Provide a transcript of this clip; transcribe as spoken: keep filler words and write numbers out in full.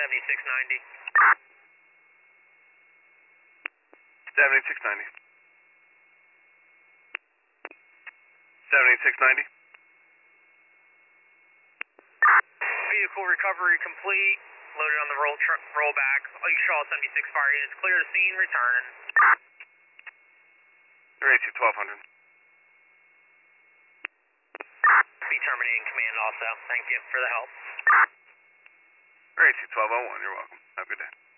seventy-six ninety. seventy-six ninety. seventy-six ninety. Vehicle recovery complete. Loaded on the roll tr rollback. Oh, you show all seventy-six fire units. Clear the scene. Returning. Race you twelve hundred. Be terminating command also. Thank you for the help. Race you twelve oh one. You're welcome. Have a good day.